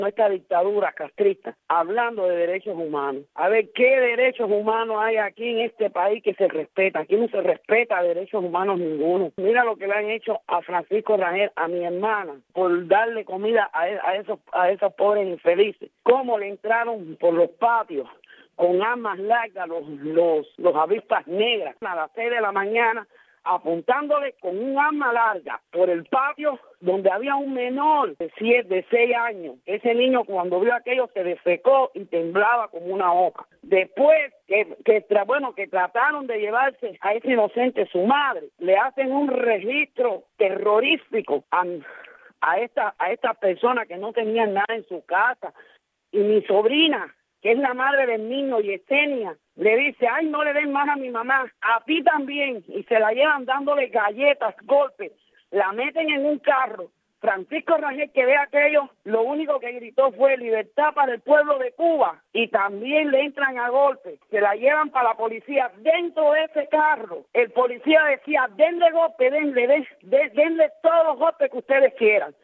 esta dictadura castrista, hablando de derechos humanos. A ver, ¿qué derechos humanos hay aquí en este país que se respeta? Aquí no se respeta derechos humanos ninguno. Mira lo que le han hecho a Francisco Rangel, a mi hermana, por darle comida a esos pobres infelices. Cómo le entraron por los patios con armas largas los avispas negras a las 6 de la mañana, apuntándole con un arma larga por el patio donde había un menor de 6 años. Ese niño, cuando vio aquello, se defecó y temblaba como una hoja. Después que trataron de llevarse a ese inocente, su madre, le hacen un registro terrorífico a esta persona que no tenía nada en su casa. Y mi sobrina, que es la madre del niño, Yesenia, le dice, ay, no le den más a mi mamá, a ti también, y se la llevan dándole galletas, golpes, la meten en un carro. Francisco Rangel, que ve aquello, lo único que gritó fue libertad para el pueblo de Cuba, y también le entran a golpes, se la llevan para la policía. Dentro de ese carro, el policía decía, denle golpe, denle todos los golpes que ustedes quieran.